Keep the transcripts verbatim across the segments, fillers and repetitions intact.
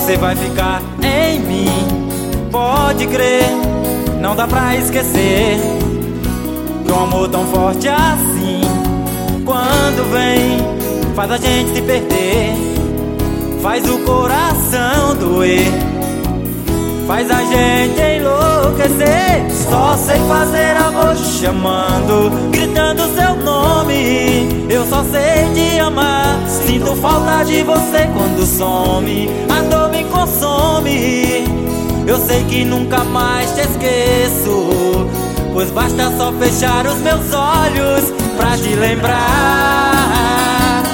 Você vai ficar em mim, pode crer. Não dá pra esquecer que um amor tão forte assim, quando vem, faz a gente se perder, faz o coração doer, faz a gente enlouquecer. Só sei fazer amor te chamando, gritando seu nome. Eu só sei te amar, sinto falta de você quando some. A dor me consome, eu sei que nunca mais te esqueço, pois basta só fechar os meus olhos pra te lembrar.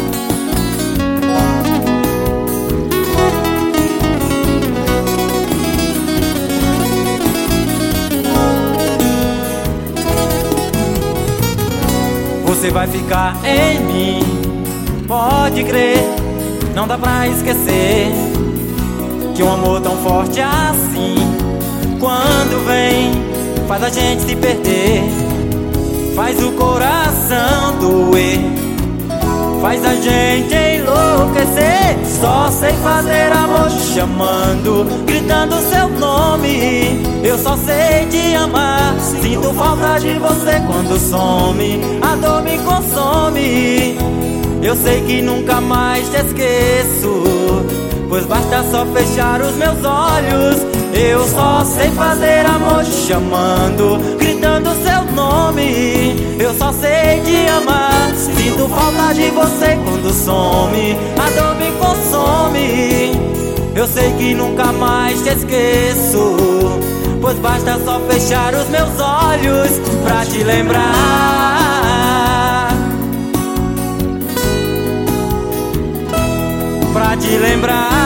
Você vai ficar em mim, pode crer. Não dá pra esquecer que um amor tão forte assim, quando vem, faz a gente se perder, faz o coração doer, faz a gente enlouquecer. Só sei fazer amor te chamando, gritando seu nome. Eu só sei te amar, sinto falta de você quando some. A dor me consome, eu sei que nunca mais te esqueço, pois basta só fechar os meus olhos. Eu só sei fazer amor te chamando, gritando seu nome. Eu só sei te amar, sinto falta de você quando some. A dor me consome, eu sei que nunca mais te esqueço, pois basta só fechar os meus olhos pra te lembrar, pra te lembrar.